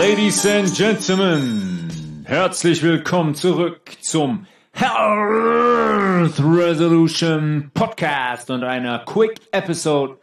Ladies and Gentlemen, herzlich willkommen zurück zum Health Resolution Podcast und einer Quick Episode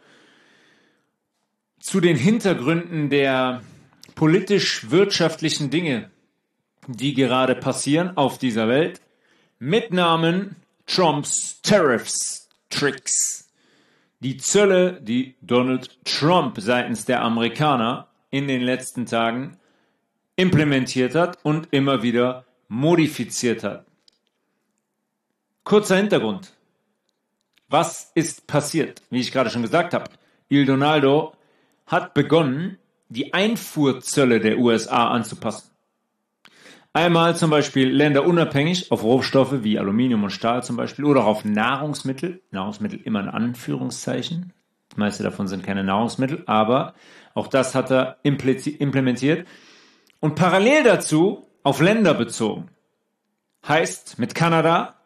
zu den Hintergründen der politisch-wirtschaftlichen Dinge, die gerade passieren auf dieser Welt, mit Namen Trumps Tariffs Tricks. Die Zölle, die Donald Trump seitens der Amerikaner in den letzten Tagen implementiert hat und immer wieder modifiziert hat. Kurzer Hintergrund. Was ist passiert? Wie ich gerade schon gesagt habe, Il Donaldo hat begonnen, die Einfuhrzölle der USA anzupassen. Einmal zum Beispiel länderunabhängig auf Rohstoffe wie Aluminium und Stahl zum Beispiel oder auf Nahrungsmittel. Nahrungsmittel immer in Anführungszeichen. Die meisten davon sind keine Nahrungsmittel, aber auch das hat er implementiert. Und parallel dazu auf Länder bezogen. Heißt mit Kanada,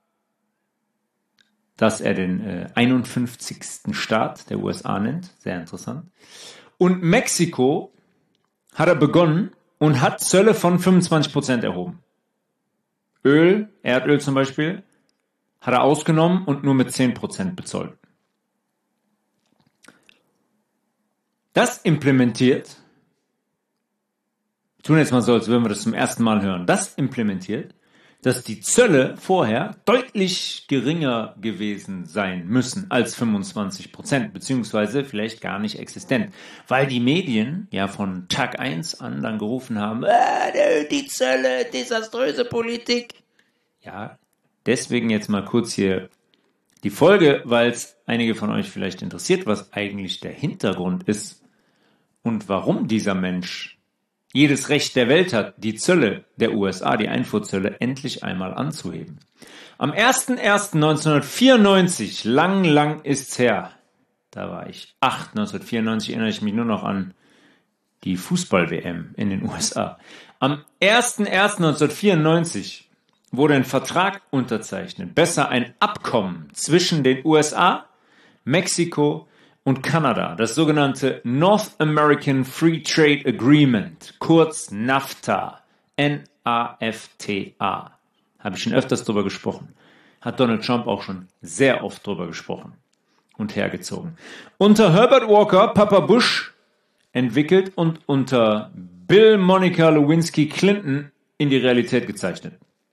dass er den 51. Staat der USA nennt. Sehr interessant. Und Mexiko hat er begonnen und hat Zölle von 25% erhoben. Öl, Erdöl zum Beispiel, hat er ausgenommen und nur mit 10% bezollt. Das implementiert, tun jetzt mal so, als würden wir das zum ersten Mal hören, das implementiert, dass die Zölle vorher deutlich geringer gewesen sein müssen als 25%, beziehungsweise vielleicht gar nicht existent, weil die Medien ja von Tag 1 an dann gerufen haben, die Zölle, desaströse Politik. Ja, deswegen jetzt mal kurz hier die Folge, weil es einige von euch vielleicht interessiert, was eigentlich der Hintergrund ist und warum dieser Mensch jedes Recht der Welt hat, die Zölle der USA, die Einfuhrzölle, endlich einmal anzuheben. Am 01.01.1994, lang ist's her, da war ich 8, 1994 erinnere ich mich nur noch an die Fußball-WM in den USA. Am 01.01.1994 wurde ein Vertrag unterzeichnet, besser ein Abkommen zwischen den USA, Mexiko und Kanada, das sogenannte North American Free Trade Agreement, kurz NAFTA, N-A-F-T-A. Habe ich schon öfters drüber gesprochen. Hat Donald Trump auch schon sehr oft drüber gesprochen und hergezogen. Unter Herbert Walker, Papa Bush, entwickelt und unter Bill Monica Lewinsky Clinton in die Realität gezeichnet.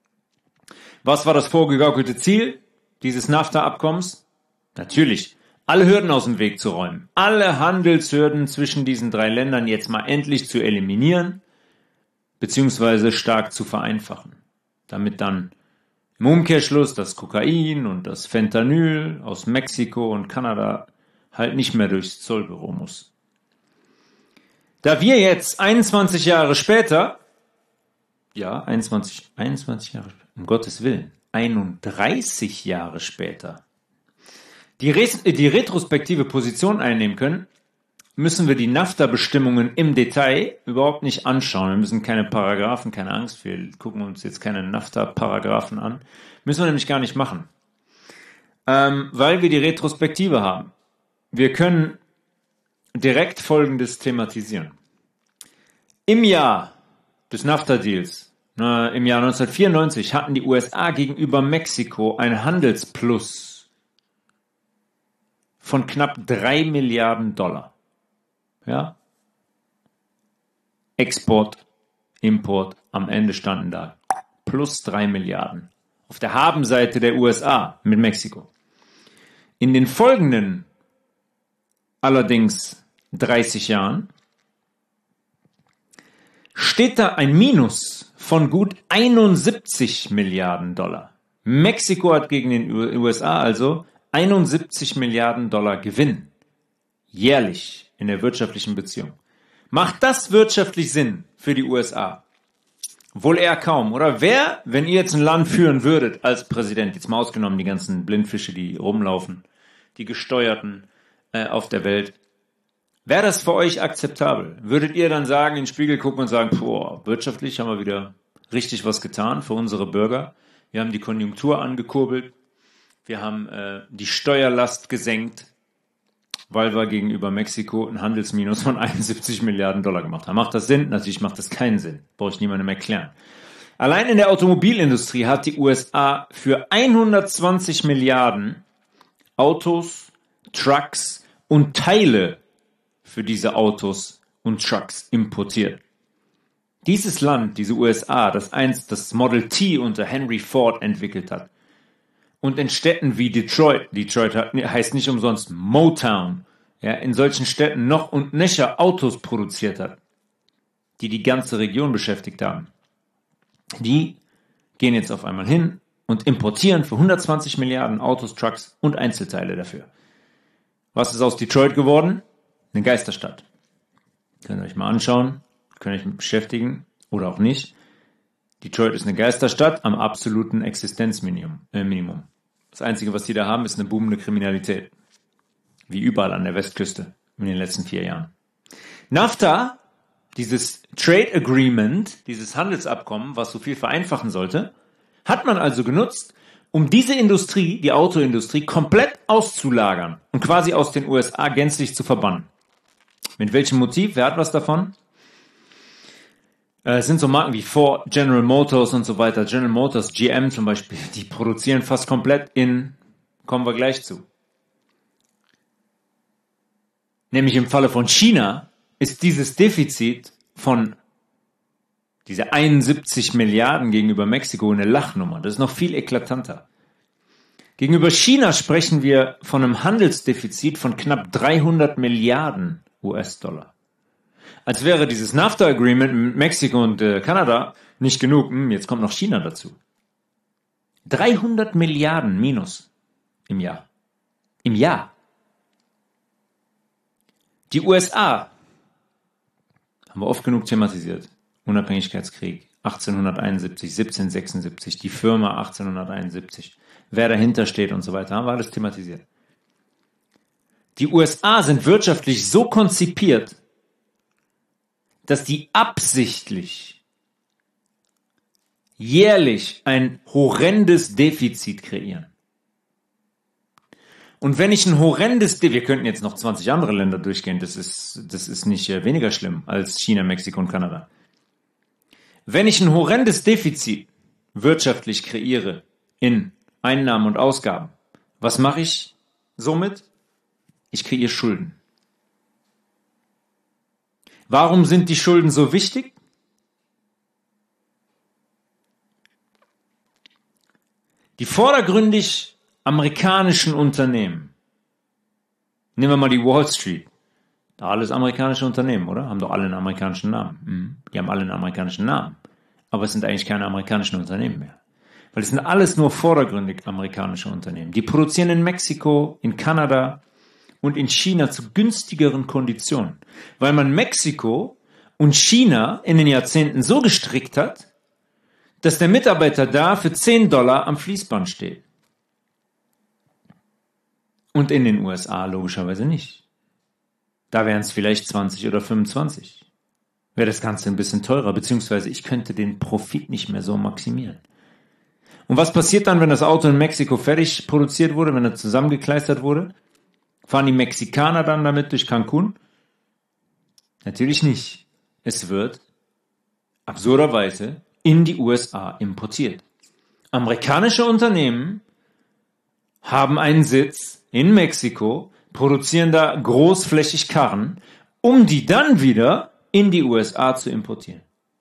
Was war das vorgegaukelte Ziel dieses NAFTA-Abkommens? Natürlich, alle Hürden aus dem Weg zu räumen, alle Handelshürden zwischen diesen drei Ländern jetzt mal endlich zu eliminieren, beziehungsweise stark zu vereinfachen, damit dann im Umkehrschluss das Kokain und das Fentanyl aus Mexiko und Kanada halt nicht mehr durchs Zollbüro muss. Da wir jetzt 21 Jahre später, ja, 21 Jahre, um Gottes Willen, 31 Jahre später, die retrospektive Position einnehmen können, müssen wir die NAFTA-Bestimmungen im Detail überhaupt nicht anschauen. Wir müssen keine Paragraphen, keine Angst, wir gucken uns jetzt keine NAFTA-Paragraphen an. Müssen wir nämlich gar nicht machen, weil wir die Retrospektive haben. Wir können direkt Folgendes thematisieren. Im Jahr des NAFTA-Deals, im Jahr 1994, hatten die USA gegenüber Mexiko ein Handelsplus von knapp 3 Milliarden Dollar. Ja? Export, Import, am Ende standen da plus 3 Milliarden. Auf der Habenseite der USA mit Mexiko. In den folgenden allerdings 30 Jahren steht da ein Minus von gut 71 Milliarden Dollar. Mexiko hat gegen den USA also 71 Milliarden Dollar Gewinn. Jährlich in der wirtschaftlichen Beziehung. Macht das wirtschaftlich Sinn für die USA? Wohl eher kaum, oder? Wer, wenn ihr jetzt ein Land führen würdet als Präsident, jetzt mal ausgenommen die ganzen Blindfische, die rumlaufen, die Gesteuerten auf der Welt, wäre das für euch akzeptabel? Würdet ihr dann sagen, in den Spiegel gucken und sagen, wirtschaftlich haben wir wieder richtig was getan für unsere Bürger. Wir haben die Konjunktur angekurbelt. Wir haben die Steuerlast gesenkt. weil wir gegenüber Mexiko ein Handelsminus von 71 Milliarden Dollar gemacht haben. Macht das Sinn? Natürlich macht das keinen Sinn. Brauche ich niemandem erklären. Allein in der Automobilindustrie hat die USA für 120 Milliarden Autos, Trucks und Teile für diese Autos und Trucks importiert. Dieses Land, diese USA, das einst das Model T unter Henry Ford entwickelt hat und in Städten wie Detroit heißt nicht umsonst Motown, ja, in solchen Städten noch und nöcher Autos produziert hat, die die ganze Region beschäftigt haben. Die gehen jetzt auf einmal hin und importieren für 120 Milliarden Autos, Trucks und Einzelteile dafür. Was ist aus Detroit geworden? Eine Geisterstadt. Könnt ihr euch mal anschauen, könnt ihr euch mit beschäftigen oder auch nicht. Detroit ist eine Geisterstadt am absoluten Existenzminimum. Das Einzige, was die da haben, ist eine boomende Kriminalität. Wie überall an der Westküste in den letzten 4 Jahren. NAFTA, dieses Trade Agreement, dieses Handelsabkommen, was so viel vereinfachen sollte, hat man also genutzt, um diese Industrie, die Autoindustrie, komplett auszulagern und quasi aus den USA gänzlich zu verbannen. Mit welchem Motiv? Wer hat was davon? Es sind so Marken wie Ford, General Motors und so weiter. General Motors, GM zum Beispiel, die produzieren fast komplett kommen wir gleich zu. Nämlich im Falle von China ist dieses Defizit von diese 71 Milliarden gegenüber Mexiko eine Lachnummer. Das ist noch viel eklatanter. Gegenüber China sprechen wir von einem Handelsdefizit von knapp 300 Milliarden US-Dollar. Als wäre dieses NAFTA-Agreement mit Mexiko und Kanada nicht genug. Jetzt kommt noch China dazu. 300 Milliarden minus im Jahr. Im Jahr. Die USA haben wir oft genug thematisiert. Unabhängigkeitskrieg 1871, 1776, die Firma 1871, wer dahinter steht und so weiter, haben wir alles thematisiert. Die USA sind wirtschaftlich so konzipiert, dass die absichtlich jährlich ein horrendes Defizit kreieren. Und wenn ich ein horrendes Defizit, wir könnten jetzt noch 20 andere Länder durchgehen, das ist nicht weniger schlimm als China, Mexiko und Kanada. Wenn ich ein horrendes Defizit wirtschaftlich kreiere in Einnahmen und Ausgaben, was mache ich somit? Ich kreiere Schulden. Warum sind die Schulden so wichtig? Die vordergründig amerikanischen Unternehmen, nehmen wir mal die Wall Street, da alles amerikanische Unternehmen, oder? Haben doch alle einen amerikanischen Namen. Die haben alle einen amerikanischen Namen, aber es sind eigentlich keine amerikanischen Unternehmen mehr. Weil es sind alles nur vordergründig amerikanische Unternehmen. Die produzieren in Mexiko, in Kanada und in China zu günstigeren Konditionen, weil man Mexiko und China in den Jahrzehnten so gestrickt hat, dass der Mitarbeiter da für $10 am Fließband steht. Und in den USA logischerweise nicht. Da wären es vielleicht 20 oder 25. Wäre das Ganze ein bisschen teurer, beziehungsweise ich könnte den Profit nicht mehr so maximieren. Und was passiert dann, wenn das Auto in Mexiko fertig produziert wurde, wenn er zusammengekleistert wurde? Fahren die Mexikaner dann damit durch Cancun? Natürlich nicht. Es wird absurderweise in die USA importiert. Amerikanische Unternehmen haben einen Sitz in Mexiko, produzieren da großflächig Karren, um die dann wieder in die USA zu importieren.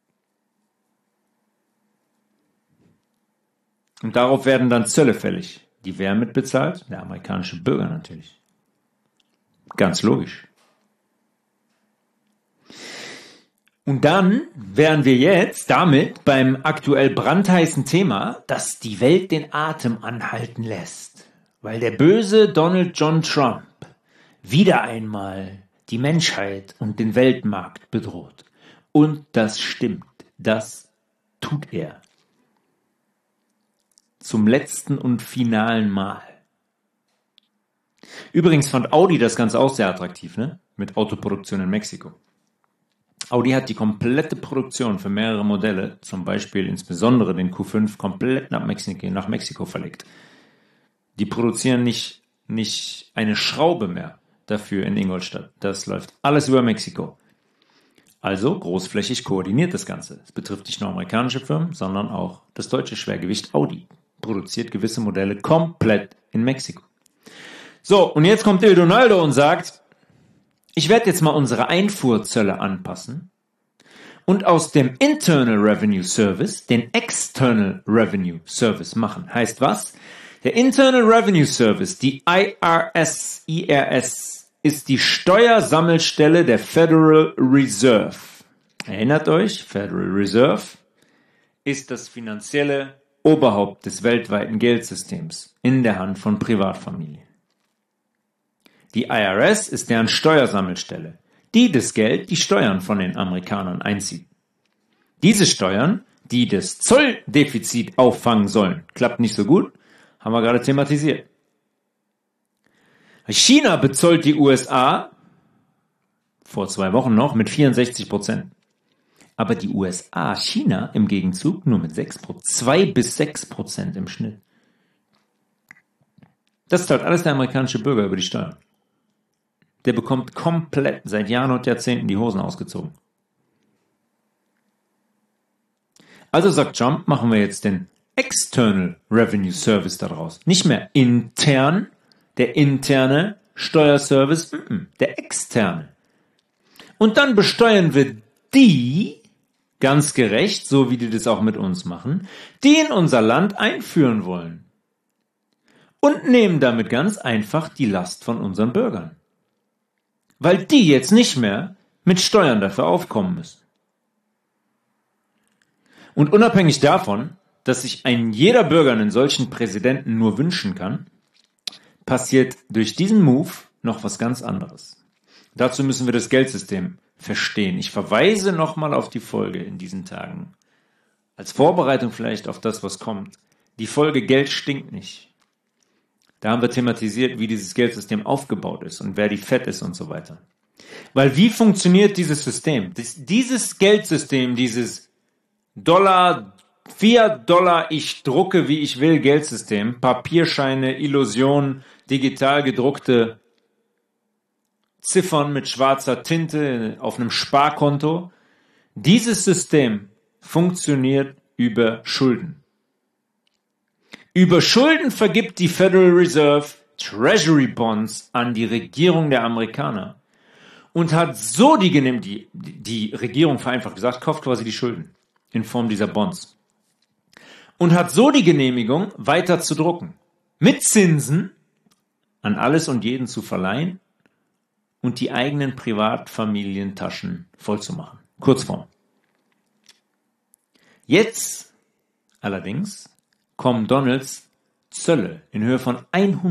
Und darauf werden dann Zölle fällig. Die wer mitbezahlt? Der amerikanische Bürger natürlich. Ganz logisch. Und dann wären wir jetzt damit beim aktuell brandheißen Thema, das die Welt den Atem anhalten lässt. Weil der böse Donald John Trump wieder einmal die Menschheit und den Weltmarkt bedroht. Und das stimmt. Das tut er. Zum letzten und finalen Mal. Übrigens fand Audi das Ganze auch sehr attraktiv, ne? Mit Autoproduktion in Mexiko. Audi hat die komplette Produktion für mehrere Modelle, zum Beispiel insbesondere den Q5, komplett nach Mexiko verlegt. Die produzieren nicht eine Schraube mehr dafür in Ingolstadt. Das läuft alles über Mexiko. Also großflächig koordiniert das Ganze. Es betrifft nicht nur amerikanische Firmen, sondern auch das deutsche Schwergewicht Audi. Produziert gewisse Modelle komplett in Mexiko. So, und jetzt kommt El Donaldo und sagt, ich werde jetzt mal unsere Einfuhrzölle anpassen und aus dem Internal Revenue Service den External Revenue Service machen. Heißt was? Der Internal Revenue Service, die IRS, ist die Steuersammelstelle der Federal Reserve. Erinnert euch, Federal Reserve ist das finanzielle Oberhaupt des weltweiten Geldsystems in der Hand von Privatfamilien. Die IRS ist deren Steuersammelstelle, die das Geld, die Steuern von den Amerikanern einzieht. Diese Steuern, die das Zolldefizit auffangen sollen, klappt nicht so gut, haben wir gerade thematisiert. China bezollt die USA, vor 2 Wochen noch, mit 64%. Aber die USA, China im Gegenzug nur mit 6%, 2-6% im Schnitt. Das zahlt alles der amerikanische Bürger über die Steuern. Der bekommt komplett seit Jahren und Jahrzehnten die Hosen ausgezogen. Also sagt Trump, machen wir jetzt den External Revenue Service daraus. Nicht mehr intern, der interne Steuerservice, der externe. Und dann besteuern wir die, ganz gerecht, so wie die das auch mit uns machen, die in unser Land einführen wollen. Und nehmen damit ganz einfach die Last von unseren Bürgern. Weil die jetzt nicht mehr mit Steuern dafür aufkommen müssen. Und unabhängig davon, dass sich ein jeder Bürger einen solchen Präsidenten nur wünschen kann, passiert durch diesen Move noch was ganz anderes. Dazu müssen wir das Geldsystem verstehen. Ich verweise nochmal auf die Folge in diesen Tagen. Als Vorbereitung vielleicht auf das, was kommt. Die Folge Geld stinkt nicht. Da haben wir thematisiert, wie dieses Geldsystem aufgebaut ist und wer die Fed ist und so weiter. Weil wie funktioniert dieses System? Dieses Geldsystem, dieses Fiat Dollar, ich drucke, wie ich will, Geldsystem, Papierscheine, Illusion, digital gedruckte Ziffern mit schwarzer Tinte auf einem Sparkonto. Dieses System funktioniert über Schulden. Über Schulden vergibt die Federal Reserve Treasury Bonds an die Regierung der Amerikaner und hat so die Regierung vereinfacht gesagt, kauft quasi die Schulden in Form dieser Bonds und hat so die Genehmigung, weiter zu drucken, mit Zinsen an alles und jeden zu verleihen und die eigenen Privatfamilientaschen vollzumachen. Kurzform. Jetzt allerdings kommen Donalds Zölle in Höhe von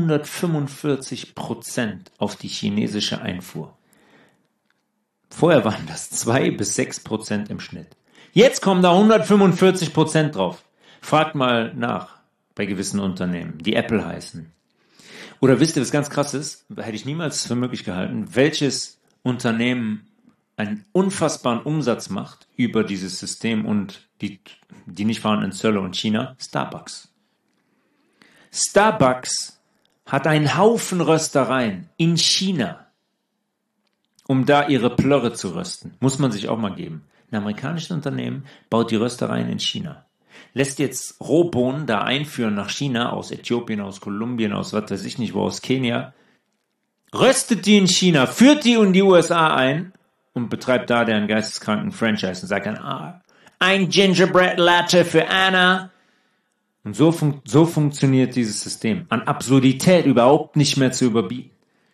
145% auf die chinesische Einfuhr. Vorher waren das 2-6% im Schnitt. Jetzt kommen da 145% drauf. Fragt mal nach bei gewissen Unternehmen, die Apple heißen. Oder wisst ihr, was ganz krass ist? Hätte ich niemals für möglich gehalten, welches Unternehmen einen unfassbaren Umsatz macht über dieses System und die nicht vorhandenen Zölle und China? Starbucks. Starbucks hat einen Haufen Röstereien in China, um da ihre Plörre zu rösten. Muss man sich auch mal geben. Ein amerikanisches Unternehmen baut die Röstereien in China. Lässt jetzt Rohbohnen da einführen nach China, aus Äthiopien, aus Kolumbien, aus was weiß ich nicht wo, aus Kenia. Röstet die in China, führt die in die USA ein und betreibt da deren geisteskranken Franchise und sagt dann, ein Gingerbread Latte für Anna. Und so funktioniert dieses System. An Absurdität überhaupt nicht mehr zu überbieten.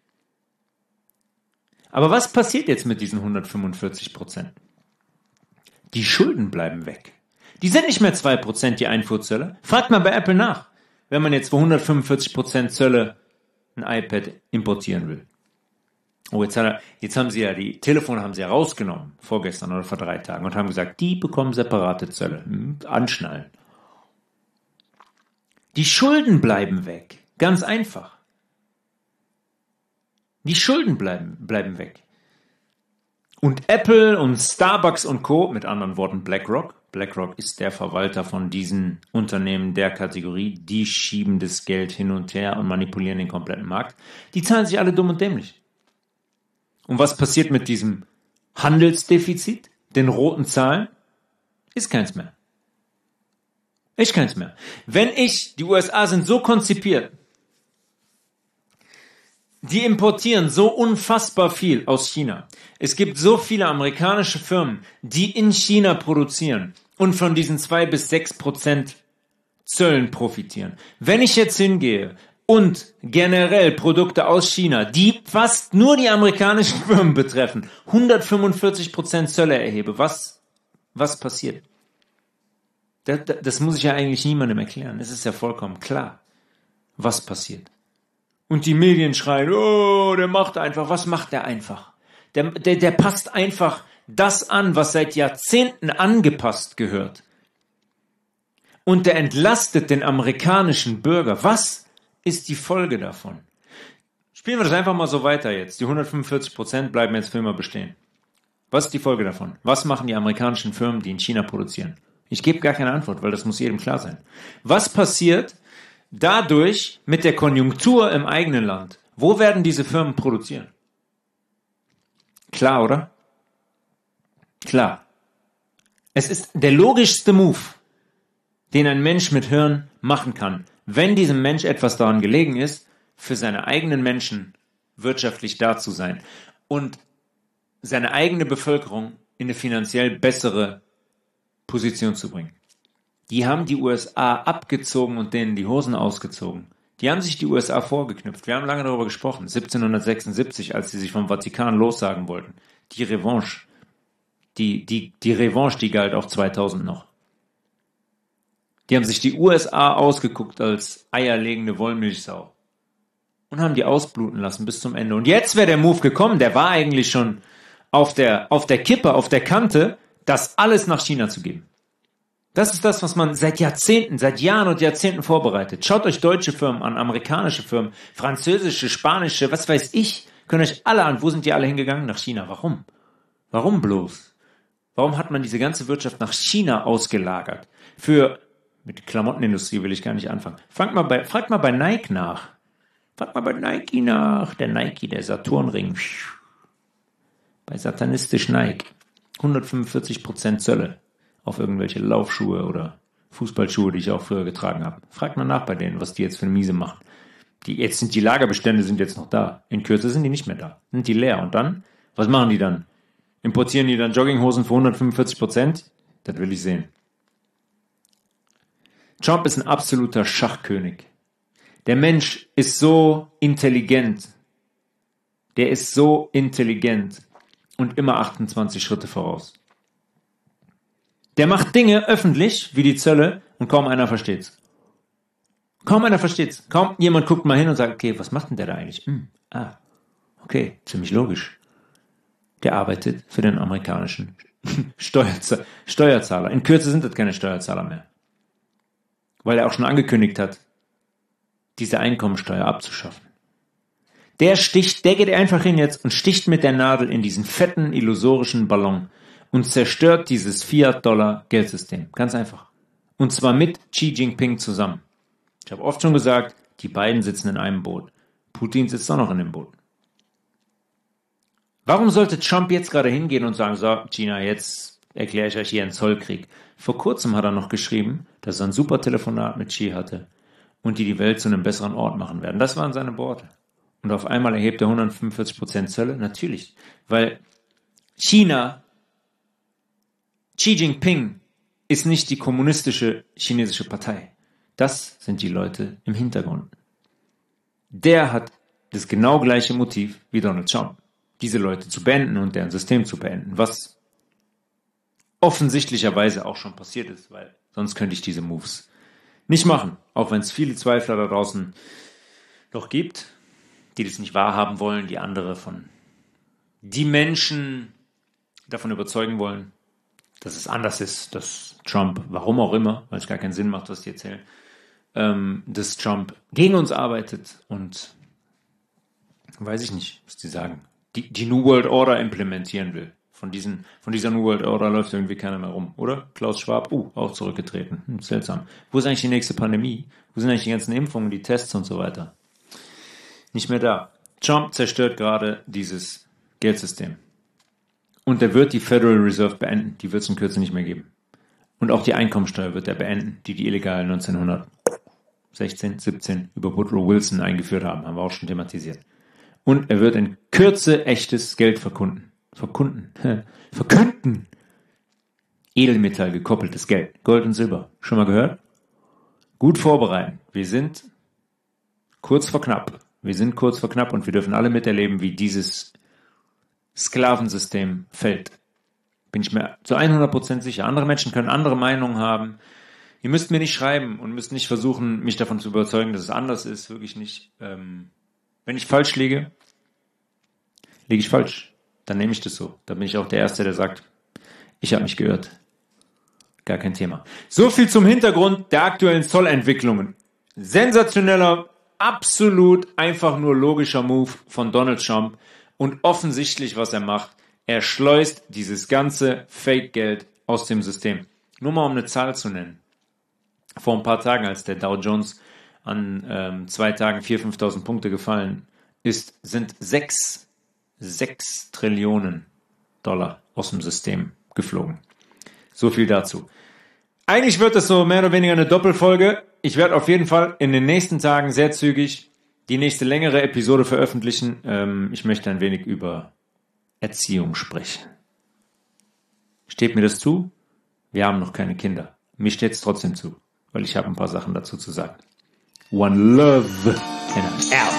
Aber was passiert jetzt mit diesen 145%? Die Schulden bleiben weg. Die sind nicht mehr 2% die Einfuhrzölle. Fragt mal bei Apple nach, wenn man jetzt für 145% Zölle ein iPad importieren will. Oh, jetzt haben sie ja die Telefone haben sie ja rausgenommen, vorgestern oder vor 3 Tagen und haben gesagt, die bekommen separate Zölle. Anschnallen. Die Schulden bleiben weg. Ganz einfach. Die Schulden bleiben weg. Und Apple und Starbucks und Co., mit anderen Worten BlackRock ist der Verwalter von diesen Unternehmen der Kategorie, die schieben das Geld hin und her und manipulieren den kompletten Markt. Die zahlen sich alle dumm und dämlich. Und was passiert mit diesem Handelsdefizit, den roten Zahlen? Ist keins mehr. Ist keins mehr. Die USA sind so konzipiert, die importieren so unfassbar viel aus China. Es gibt so viele amerikanische Firmen, die in China produzieren und von diesen 2-6% Zöllen profitieren. Wenn ich jetzt hingehe und generell Produkte aus China, die fast nur die amerikanischen Firmen betreffen, 145% Zölle erhebe, was passiert? Das muss ich ja eigentlich niemandem erklären. Es ist ja vollkommen klar, was passiert. Und die Medien schreien, oh, der macht einfach. Was macht der einfach? Der passt einfach das an, was seit Jahrzehnten angepasst gehört. Und der entlastet den amerikanischen Bürger. Was ist die Folge davon? Spielen wir das einfach mal so weiter jetzt. Die 145% bleiben jetzt für immer bestehen. Was ist die Folge davon? Was machen die amerikanischen Firmen, die in China produzieren? Ich gebe gar keine Antwort, weil das muss jedem klar sein. Was passiert dadurch mit der Konjunktur im eigenen Land? Wo werden diese Firmen produzieren? Klar, oder? Klar. Es ist der logischste Move, den ein Mensch mit Hirn machen kann, wenn diesem Mensch etwas daran gelegen ist, für seine eigenen Menschen wirtschaftlich da zu sein und seine eigene Bevölkerung in eine finanziell bessere Position zu bringen. Die haben die USA abgezogen und denen die Hosen ausgezogen. Die haben sich die USA vorgeknüpft. Wir haben lange darüber gesprochen. 1776, als sie sich vom Vatikan lossagen wollten. Die Revanche. Die Revanche, die galt auch 2000 noch. Die haben sich die USA ausgeguckt als eierlegende Wollmilchsau. Und haben die ausbluten lassen bis zum Ende. Und jetzt wäre der Move gekommen, der war eigentlich schon auf der Kippe, auf der Kante, das alles nach China zu geben. Das ist das, was man seit Jahren und Jahrzehnten vorbereitet. Schaut euch deutsche Firmen an, amerikanische Firmen, französische, spanische, was weiß ich, könnt euch alle an. Wo sind die alle hingegangen? Nach China. Warum? Warum bloß? Warum hat man diese ganze Wirtschaft nach China ausgelagert? Mit der Klamottenindustrie will ich gar nicht anfangen. Fragt mal bei Nike nach. Fragt mal bei Nike nach. Der Nike, der Saturnring. Bei satanistisch Nike. 145% Zölle auf irgendwelche Laufschuhe oder Fußballschuhe, die ich auch früher getragen habe. Fragt mal nach bei denen, was die jetzt für eine Miese machen. Die Lagerbestände sind jetzt noch da. In Kürze sind die nicht mehr da. Sind die leer. Und dann? Was machen die dann? Importieren die dann Jogginghosen für 145%? Das will ich sehen. Trump ist ein absoluter Schachkönig. Der Mensch ist so intelligent. Der ist so intelligent und immer 28 Schritte voraus. Der macht Dinge öffentlich, wie die Zölle, und kaum einer versteht's. Kaum einer versteht's. Kaum jemand guckt mal hin und sagt, okay, was macht denn der da eigentlich? Okay, ziemlich logisch. Der arbeitet für den amerikanischen Steuerzahler. In Kürze sind das keine Steuerzahler mehr. Weil er auch schon angekündigt hat, diese Einkommensteuer abzuschaffen. Der geht einfach hin jetzt und sticht mit der Nadel in diesen fetten, illusorischen Ballon und zerstört dieses Fiat-Dollar-Geldsystem. Ganz einfach. Und zwar mit Xi Jinping zusammen. Ich habe oft schon gesagt, die beiden sitzen in einem Boot. Putin sitzt auch noch in dem Boot. Warum sollte Trump jetzt gerade hingehen und sagen, so, China, jetzt erkläre ich euch hier einen Zollkrieg? Vor kurzem hat er noch geschrieben, dass er ein super Telefonat mit Xi hatte und die Welt zu einem besseren Ort machen werden. Das waren seine Worte. Und auf einmal erhebt er 145% Zölle? Natürlich, weil Xi Jinping ist nicht die kommunistische chinesische Partei. Das sind die Leute im Hintergrund. Der hat das genau gleiche Motiv wie Donald Trump. Diese Leute zu beenden und deren System zu beenden, was offensichtlicherweise auch schon passiert ist, weil sonst könnte ich diese Moves nicht machen, auch wenn es viele Zweifler da draußen noch gibt, die das nicht wahrhaben wollen, die Menschen davon überzeugen wollen, dass es anders ist, dass Trump, warum auch immer, weil es gar keinen Sinn macht, was die erzählen, dass Trump gegen uns arbeitet und weiß ich nicht, was die sagen, die New World Order implementieren will. Von dieser New World Order läuft irgendwie keiner mehr rum, oder? Klaus Schwab, auch zurückgetreten. Seltsam. Wo ist eigentlich die nächste Pandemie? Wo sind eigentlich die ganzen Impfungen, die Tests und so weiter? Nicht mehr da. Trump zerstört gerade dieses Geldsystem. Und er wird die Federal Reserve beenden. Die wird es in Kürze nicht mehr geben. Und auch die Einkommensteuer wird er beenden, die illegal 1916, 17 über Woodrow Wilson eingeführt haben. Haben wir auch schon thematisiert. Und er wird in Kürze echtes Geld verkünden. Edelmetall gekoppeltes Geld. Gold und Silber. Schon mal gehört? Gut vorbereiten. Wir sind kurz vor knapp. Und wir dürfen alle miterleben, wie dieses Sklavensystem fällt. Bin ich mir zu 100% sicher. Andere Menschen können andere Meinungen haben. Ihr müsst mir nicht schreiben und müsst nicht versuchen, mich davon zu überzeugen, dass es anders ist. Wirklich nicht. Wenn ich falsch liege ich falsch. Dann nehme ich das so. Dann bin ich auch der Erste, der sagt, ich habe mich geirrt. Gar kein Thema. So viel zum Hintergrund der aktuellen Zollentwicklungen. Sensationeller, absolut einfach nur logischer Move von Donald Trump und offensichtlich, was er macht. Er schleust dieses ganze Fake-Geld aus dem System. Nur mal um eine Zahl zu nennen. Vor ein paar Tagen, als der Dow Jones an 2 Tagen 4.000, 5.000 Punkte gefallen ist, sind 6 Trillionen Dollar aus dem System geflogen. So viel dazu. Eigentlich wird das so mehr oder weniger eine Doppelfolge. Ich werde auf jeden Fall in den nächsten Tagen sehr zügig die nächste längere Episode veröffentlichen. Ich möchte ein wenig über Erziehung sprechen. Steht mir das zu? Wir haben noch keine Kinder. Mir steht es trotzdem zu, weil ich habe ein paar Sachen dazu zu sagen. One love and I'm out.